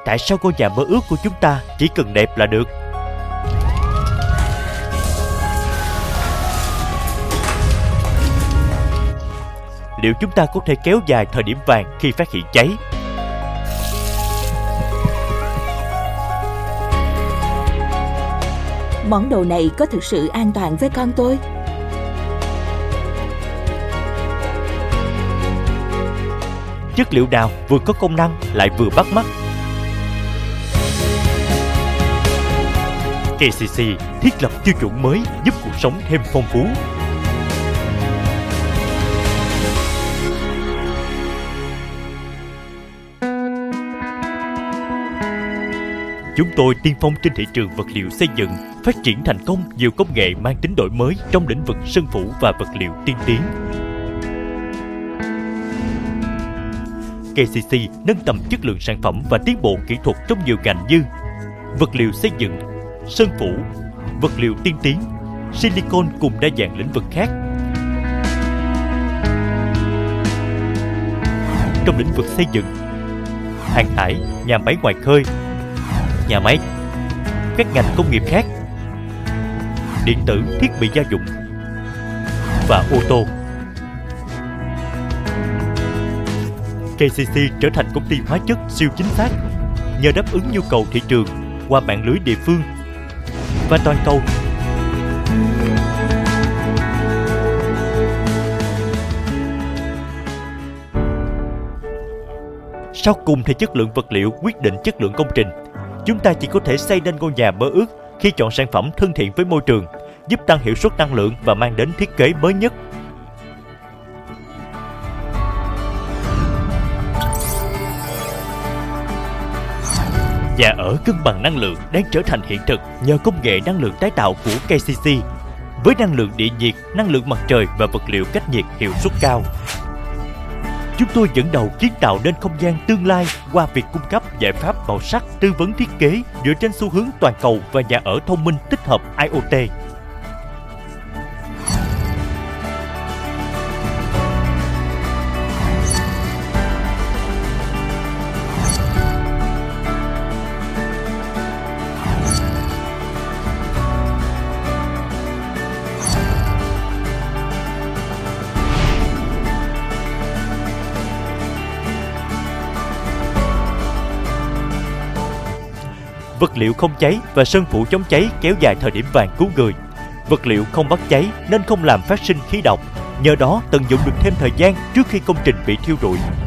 tại sao ngôi nhà mơ ước của chúng ta chỉ cần đẹp là được? Liệu chúng ta có thể kéo dài thời điểm vàng khi phát hiện cháy? Món đồ này có thực sự an toàn với con tôi? Chất liệu nào vừa có công năng lại vừa bắt mắt? KCC thiết lập tiêu chuẩn mới giúp cuộc sống thêm phong phú. Chúng tôi tiên phong trên thị trường vật liệu xây dựng, phát triển thành công nhiều công nghệ mang tính đổi mới trong lĩnh vực sơn phủ và vật liệu tiên tiến. KCC nâng tầm chất lượng sản phẩm và tiến bộ kỹ thuật trong nhiều ngành như vật liệu xây dựng, sơn phủ, vật liệu tiên tiến, silicon cùng đa dạng lĩnh vực khác. Trong lĩnh vực xây dựng, hàng hải, nhà máy ngoài khơi, nhà máy, các ngành công nghiệp khác, điện tử, thiết bị gia dụng và ô tô. KCC trở thành công ty hóa chất siêu chính xác nhờ đáp ứng nhu cầu thị trường qua mạng lưới địa phương và toàn cầu. Sau cùng thì chất lượng vật liệu quyết định chất lượng công trình. Chúng ta chỉ có thể xây nên ngôi nhà mơ ước khi chọn sản phẩm thân thiện với môi trường, giúp tăng hiệu suất năng lượng và mang đến thiết kế mới nhất. Nhà ở cân bằng năng lượng đang trở thành hiện thực nhờ công nghệ năng lượng tái tạo của KCC. Với năng lượng địa nhiệt, năng lượng mặt trời và vật liệu cách nhiệt hiệu suất cao, chúng tôi dẫn đầu kiến tạo nên không gian tương lai qua việc cung cấp giải pháp màu sắc, tư vấn thiết kế dựa trên xu hướng toàn cầu và nhà ở thông minh tích hợp IoT. Vật liệu không cháy và sơn phủ chống cháy kéo dài thời điểm vàng cứu người. Vật liệu không bắt cháy nên không làm phát sinh khí độc. Nhờ đó tận dụng được thêm thời gian trước khi công trình bị thiêu rụi.